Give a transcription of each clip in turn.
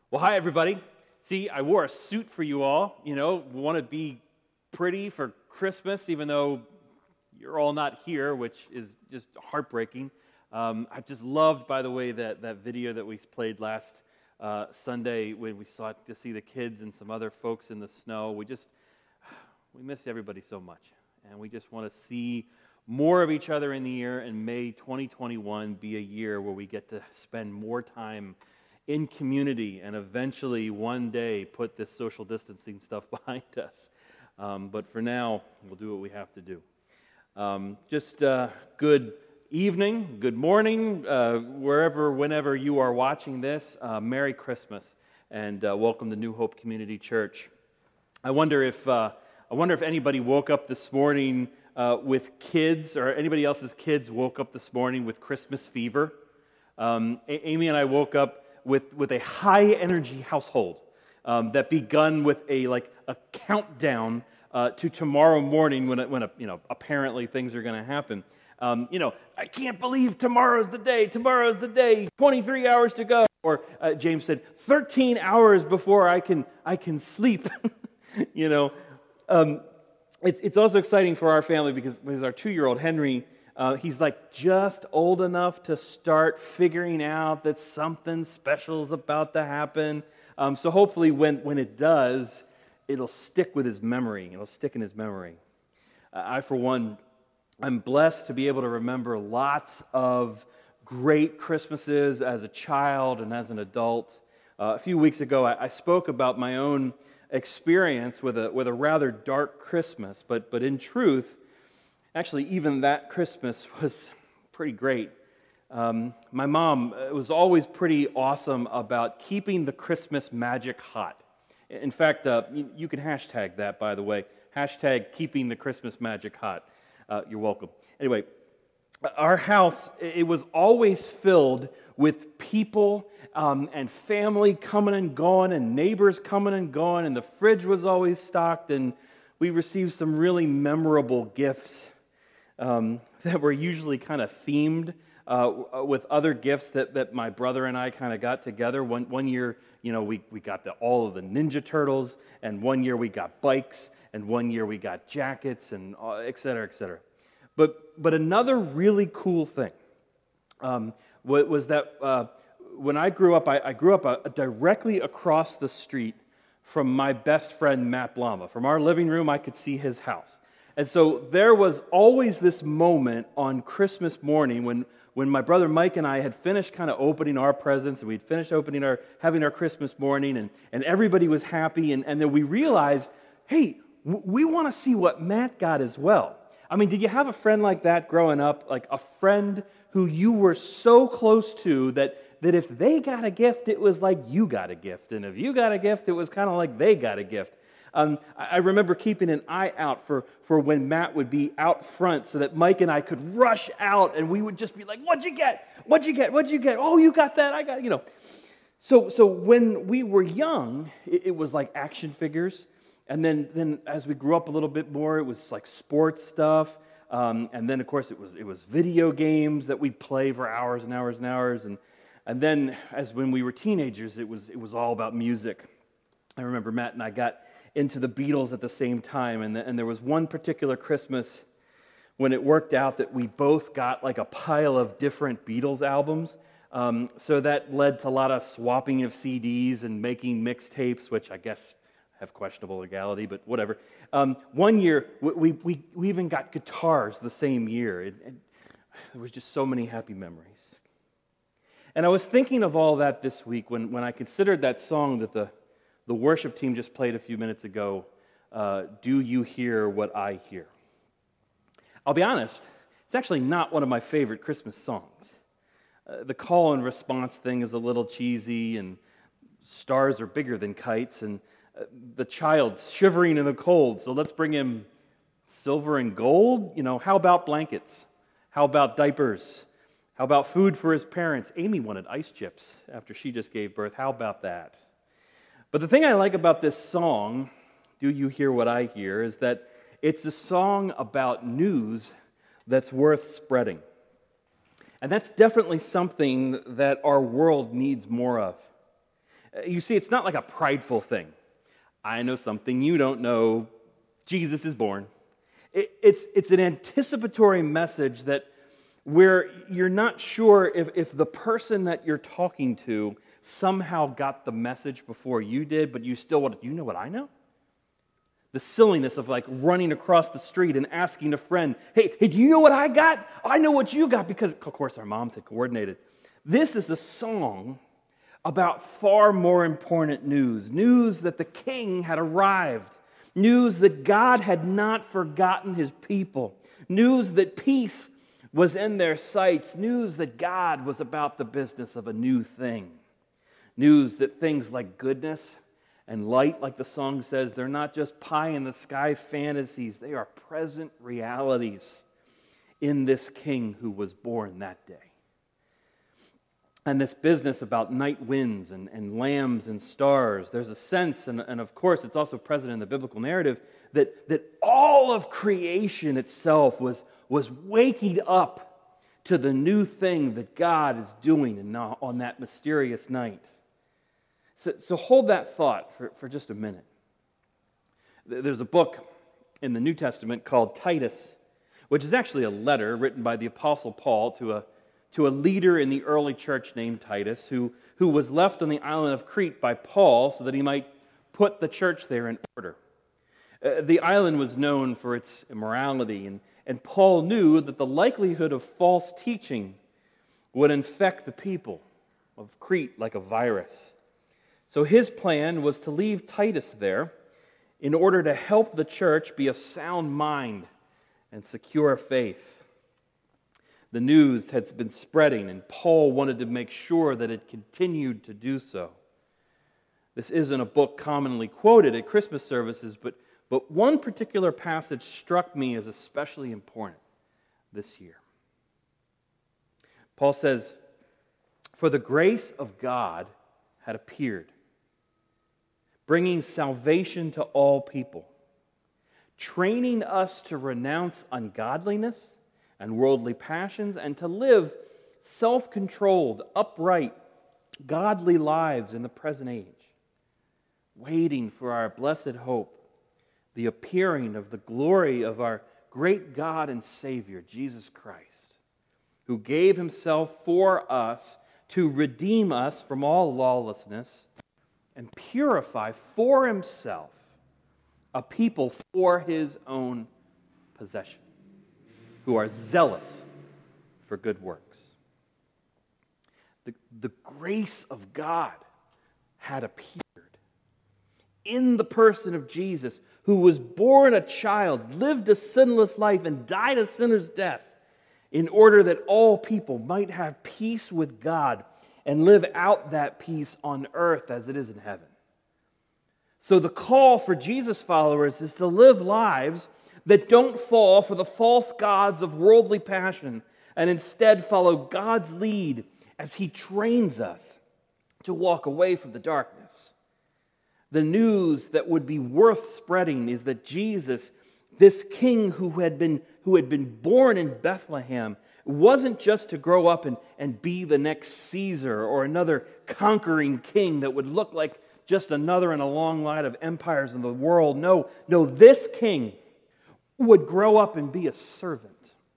Well, hi, everybody. See, I wore a suit for you all. Want to be pretty for Christmas, even though you're all not here, which is just heartbreaking. I just loved, by the way, that video that we played last Sunday when we sought to see the kids and some other folks in the snow. We miss everybody so much, and we just want to see more of each other in the year, and may 2021 be a year where we get to spend more time in community and eventually one day put this social distancing stuff behind us. But for now, we'll do what we have to do. Good evening, good morning, whenever you are watching this. Merry Christmas and welcome to New Hope Community Church. I wonder if anybody woke up this morning with kids, or anybody else's kids woke up this morning with Christmas fever. Amy and I woke up with a high energy household that begun with a countdown to tomorrow morning when apparently things are going to happen. I can't believe tomorrow's the day, 23 hours to go. Or James said, 13 hours before I can sleep. It's also exciting for our family because our 2-year-old Henry, he's just old enough to start figuring out that something special is about to happen. So hopefully when it does, it'll stick with his memory. It'll stick in his memory. I, for one, I'm blessed to be able to remember lots of great Christmases as a child and as an adult. A few weeks ago, I spoke about my own experience with a rather dark Christmas, but in truth, actually, even that Christmas was pretty great. My mom was always pretty awesome about keeping the Christmas magic hot. In fact, you can hashtag that, by the way. Hashtag keeping the Christmas magic hot. You're welcome. Anyway, our house, it was always filled with people and family coming and going and neighbors coming and going, and the fridge was always stocked, and we received some really memorable gifts that were usually kind of themed with other gifts that my brother and I kind of got together. One year, we got all of the Ninja Turtles, and one year we got bikes, and one year we got jackets, and et cetera, et cetera. But another really cool thing was that when I grew up, I grew up directly across the street from my best friend, Matt Blama. From our living room, I could see his house. And so there was always this moment on Christmas morning when my brother Mike and I had finished kind of opening our presents, and we'd finished having our Christmas morning, and everybody was happy, and then we realized, hey, we want to see what Matt got as well. I mean, did you have a friend like that growing up, like a friend who you were so close to that if they got a gift, it was like you got a gift, and if you got a gift, it was kind of like they got a gift? I remember keeping an eye out for when Matt would be out front so that Mike and I could rush out, and we would just be like, what'd you get? What'd you get? What'd you get? Oh, you got that, I got, So when we were young, it was like action figures. And then as we grew up a little bit more, it was like sports stuff. And then, of course, it was video games that we'd play for hours and hours and hours. And then when we were teenagers, it was all about music. I remember Matt and I got into the Beatles at the same time. And there was one particular Christmas when it worked out that we both got like a pile of different Beatles albums. So that led to a lot of swapping of CDs and making mixtapes, which I guess have questionable legality, but whatever. One year, we even got guitars the same year. There was just so many happy memories. And I was thinking of all that this week when I considered that song that the worship team just played a few minutes ago, Do You Hear What I Hear? I'll be honest, it's actually not one of my favorite Christmas songs. The call and response thing is a little cheesy, and stars are bigger than kites, and the child's shivering in the cold, so let's bring him silver and gold. How about blankets? How about diapers? How about food for his parents? Amy wanted ice chips after she just gave birth. How about that? But the thing I like about this song, Do You Hear What I Hear, is that it's a song about news that's worth spreading. And that's definitely something that our world needs more of. You see, it's not like a prideful thing. I know something you don't know. Jesus is born. It's an anticipatory message that where you're not sure if the person that you're talking to somehow got the message before you did, but you still want to, you know what I know? The silliness of like running across the street and asking a friend, hey, do you know what I got? I know what you got, because, of course, our moms had coordinated. This is a song about far more important news that the king had arrived, news that God had not forgotten his people, news that peace was in their sights, news that God was about the business of a new thing, news that things like goodness and light, like the song says, they're not just pie-in-the-sky fantasies, they are present realities in this king who was born that day. And this business about night winds and lambs and stars, there's a sense, and of course it's also present in the biblical narrative, that all of creation itself was waking up to the new thing that God is doing on that mysterious night. So hold that thought for just a minute. There's a book in the New Testament called Titus, which is actually a letter written by the Apostle Paul to a leader in the early church named Titus, who was left on the island of Crete by Paul so that he might put the church there in order. The island was known for its immorality, and Paul knew that the likelihood of false teaching would infect the people of Crete like a virus. So his plan was to leave Titus there in order to help the church be of sound mind and secure faith. The news had been spreading, and Paul wanted to make sure that it continued to do so. This isn't a book commonly quoted at Christmas services, but one particular passage struck me as especially important this year. Paul says, "For the grace of God had appeared, bringing salvation to all people, training us to renounce ungodliness and worldly passions, and to live self-controlled, upright, godly lives in the present age, waiting for our blessed hope, the appearing of the glory of our great God and Savior, Jesus Christ, who gave himself for us to redeem us from all lawlessness and purify for himself a people for his own possession, who are zealous for good works." The grace of God had appeared in the person of Jesus, who was born a child, lived a sinless life, and died a sinner's death, in order that all people might have peace with God and live out that peace on earth as it is in heaven. So the call for Jesus followers is to live lives that don't fall for the false gods of worldly passion, and instead follow God's lead as he trains us to walk away from the darkness. The news that would be worth spreading is that Jesus, this king who had been born in Bethlehem, wasn't just to grow up and be the next Caesar or another conquering king that would look like just another in a long line of empires in the world. No, this king would grow up and be a servant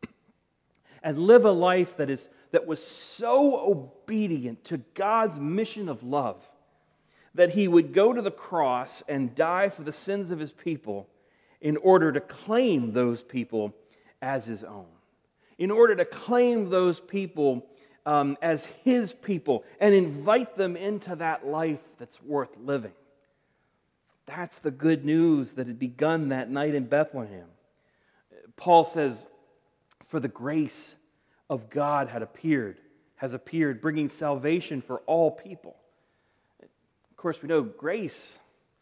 and live a life that was so obedient to God's mission of love that he would go to the cross and die for the sins of his people in order to claim those people as his own, in order to claim those people as his people and invite them into that life that's worth living. That's the good news that had begun that night in Bethlehem. Paul says, "For the grace of God has appeared, bringing salvation for all people." Of course, we know grace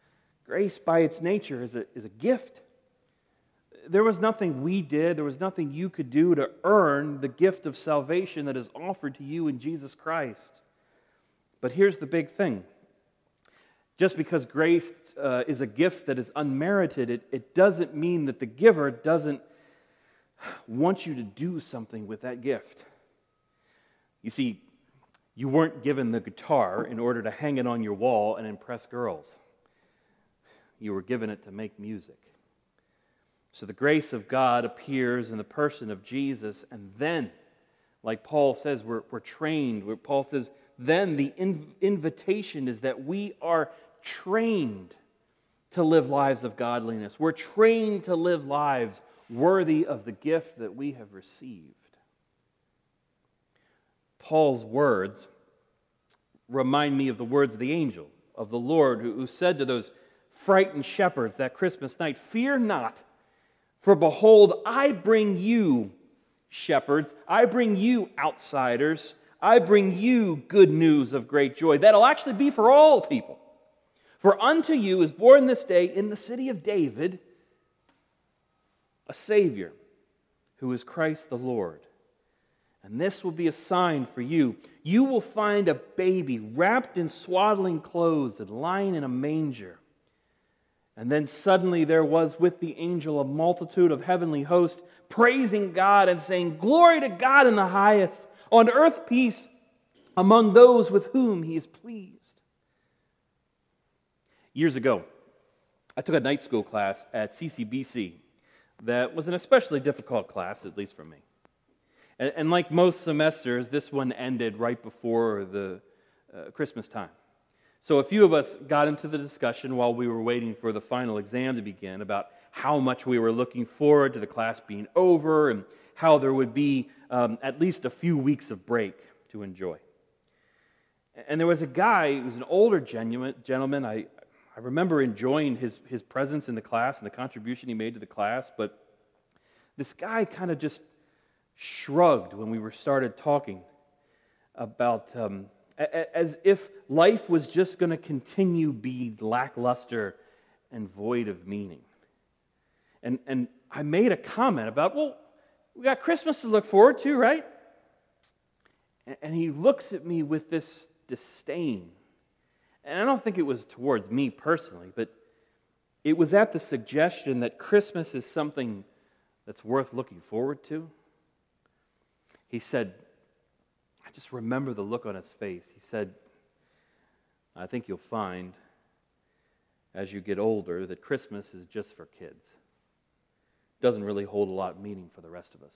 by its nature is a gift. There was nothing we did, there was nothing you could do to earn the gift of salvation that is offered to you in Jesus Christ. But here's the big thing. Just because grace is a gift that is unmerited, it doesn't mean that the giver doesn't want you to do something with that gift. You see, You weren't given the guitar in order to hang it on your wall and impress girls. You were given it to make music. So the grace of God appears in the person of Jesus, and then, like Paul says, we're trained. Paul says, then the invitation is that we are trained to live lives of godliness. We're trained to live lives worthy of the gift that we have received. Paul's words remind me of the words of the angel of the Lord who said to those frightened shepherds that Christmas night, "Fear not, for behold, I bring you, shepherds, I bring you outsiders, I bring you good news of great joy." That'll actually be for all people. "For unto you is born this day in the city of David a Savior, who is Christ the Lord. And this will be a sign for you. You will find a baby wrapped in swaddling clothes and lying in a manger." And then suddenly there was with the angel a multitude of heavenly hosts, praising God and saying, "Glory to God in the highest, on earth peace among those with whom he is pleased." Years ago, I took a night school class at CCBC that was an especially difficult class, at least for me. And like most semesters, this one ended right before the Christmas time. So a few of us got into the discussion while we were waiting for the final exam to begin about how much we were looking forward to the class being over and how there would be at least a few weeks of break to enjoy. And there was a guy who was an older gentleman. I remember enjoying his presence in the class and the contribution he made to the class, but this guy kind of just shrugged when we started talking about, as if life was just going to continue be lackluster and void of meaning. And I made a comment about, well, we got Christmas to look forward to, right? And he looks at me with this disdain. And I don't think it was towards me personally, but it was at the suggestion that Christmas is something that's worth looking forward to. He said, I just remember the look on his face. He said, "I think you'll find as you get older that Christmas is just for kids. It doesn't really hold a lot of meaning for the rest of us."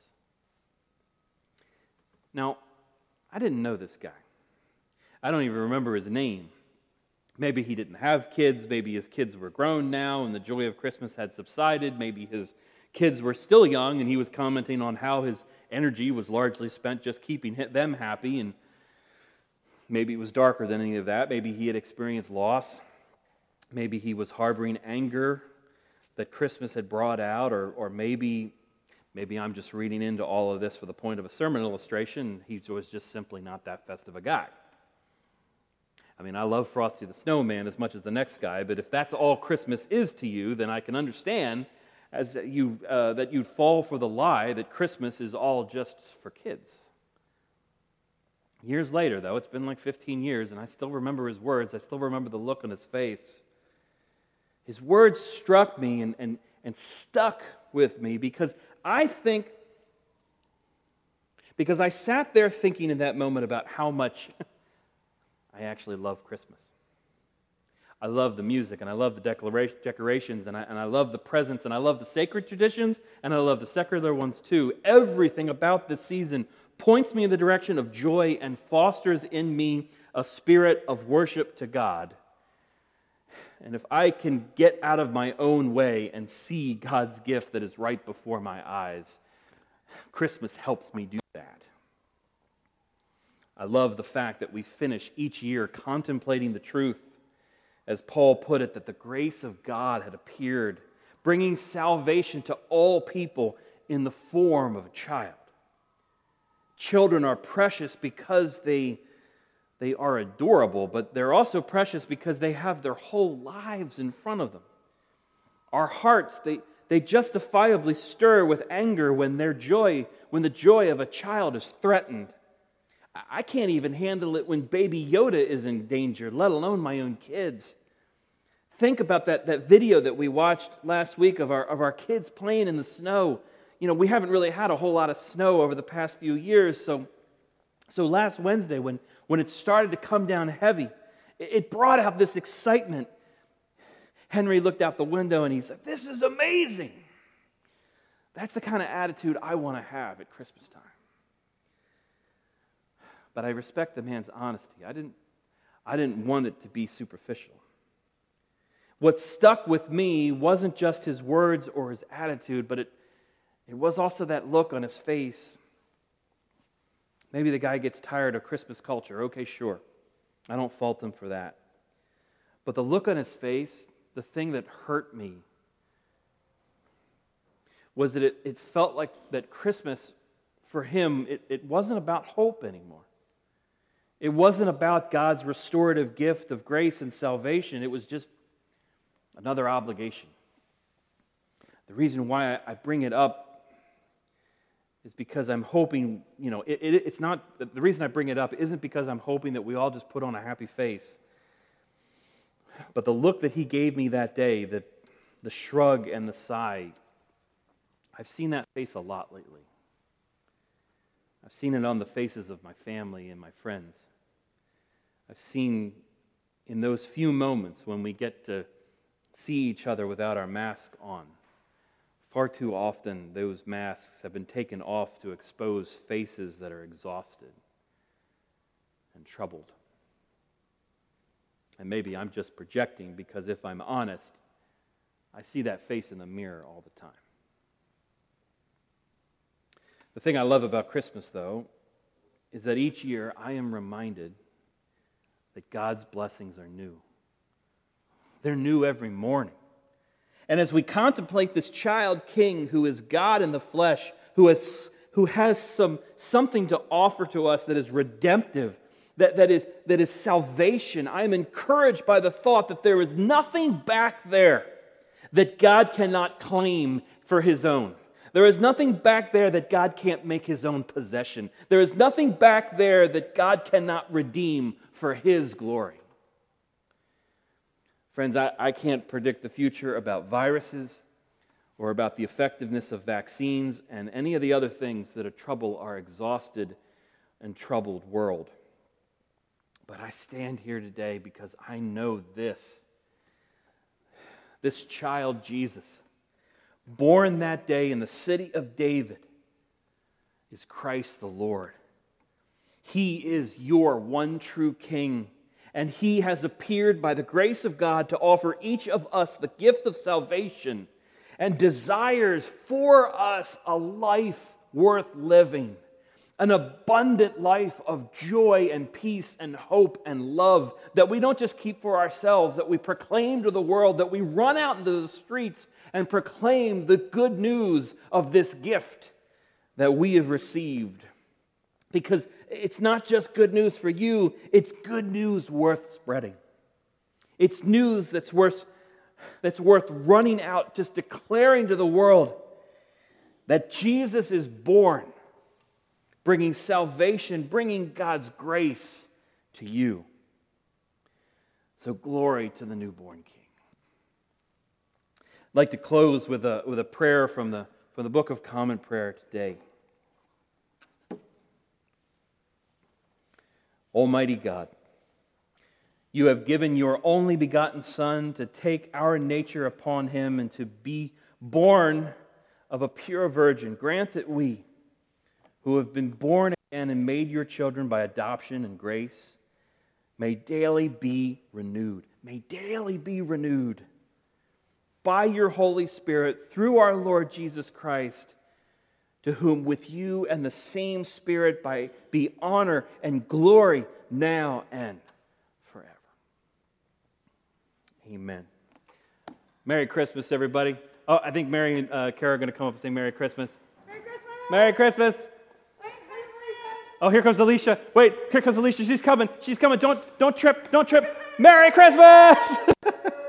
Now, I didn't know this guy. I don't even remember his name. Maybe he didn't have kids. Maybe his kids were grown now and the joy of Christmas had subsided. Maybe his kids were still young and he was commenting on how his energy was largely spent just keeping them happy, and maybe it was darker than any of that. Maybe he had experienced loss. Maybe he was harboring anger that Christmas had brought out, or maybe I'm just reading into all of this for the point of a sermon illustration. He was just simply not that festive a guy. I mean, I love Frosty the Snowman as much as the next guy, but if that's all Christmas is to you, then I can understand that you'd fall for the lie that Christmas is all just for kids. Years later, though, it's been like 15 years, and I still remember his words. I still remember the look on his face. His words struck me and stuck with me because I sat there thinking in that moment about how much I actually love Christmas. I love the music, and I love the decorations, and I love the presents, and I love the sacred traditions, and I love the secular ones too. Everything about this season points me in the direction of joy and fosters in me a spirit of worship to God. And if I can get out of my own way and see God's gift that is right before my eyes, Christmas helps me do that. I love the fact that we finish each year contemplating the truth, as Paul put it, that the grace of God had appeared, bringing salvation to all people in the form of a child. Children are precious because they are adorable, but they're also precious because they have their whole lives in front of them. Our hearts, they justifiably stir with anger when the joy of a child is threatened. I can't even handle it when baby Yoda is in danger, let alone my own kids. Think about that video that we watched last week of our kids playing in the snow. You know, we haven't really had a whole lot of snow over the past few years, so last Wednesday when when it started to come down heavy, it brought out this excitement. Henry looked out the window and he said, "This is amazing." That's the kind of attitude I want to have at Christmas time. But I respect the man's honesty. I didn't want it to be superficial. What stuck with me wasn't just his words or his attitude, but it was also that look on his face. Maybe the guy gets tired of Christmas culture. Okay, sure. I don't fault him for that. But the look on his face, the thing that hurt me, was that it felt like that Christmas, for him, it wasn't about hope anymore. It wasn't about God's restorative gift of grace and salvation. It was just another obligation. The reason why I bring it up is because I'm hoping, it's not, the reason I bring it up isn't because I'm hoping that we all just put on a happy face. But the look that he gave me that day, the shrug and the sigh, I've seen that face a lot lately. I've seen it on the faces of my family and my friends. I've seen in those few moments when we get to see each other without our mask on. Far too often, those masks have been taken off to expose faces that are exhausted and troubled. And maybe I'm just projecting because if I'm honest, I see that face in the mirror all the time. The thing I love about Christmas, though, is that each year I am reminded that God's blessings are new. They're new every morning. And as we contemplate this child king who is God in the flesh, who has something to offer to us that is redemptive, that is salvation, I am encouraged by the thought that there is nothing back there that God cannot claim for his own. There is nothing back there that God can't make his own possession. There is nothing back there that God cannot redeem for his glory. Friends, I can't predict the future about viruses or about the effectiveness of vaccines and any of the other things that trouble our exhausted and troubled world. But I stand here today because I know this child Jesus, born that day in the city of David, is Christ the Lord. He is your one true King, and He has appeared by the grace of God to offer each of us the gift of salvation and desires for us a life worth living, an abundant life of joy and peace and hope and love that we don't just keep for ourselves, that we proclaim to the world, that we run out into the streets and proclaim the good news of this gift that we have received. Because it's not just good news for you, it's good news worth spreading. It's news that's worth running out, just declaring to the world that Jesus is born, bringing salvation, bringing God's grace to you. So glory to the newborn King. I'd like to close with a prayer from the Book of Common Prayer today. Almighty God, you have given your only begotten Son to take our nature upon him and to be born of a pure virgin. Grant that we, who have been born again and made your children by adoption and grace, may daily be renewed. May daily be renewed by your Holy Spirit through our Lord Jesus Christ, to whom with you and the same Spirit be honor and glory now and forever. Amen. Merry Christmas, everybody. Oh, I think Mary and Kara are going to come up and say Merry Christmas. Merry Christmas! Merry Christmas! Wait, where's Alicia? Oh, here comes Alicia. Wait, here comes Alicia. She's coming. She's coming. Don't trip. Don't trip. Merry Christmas!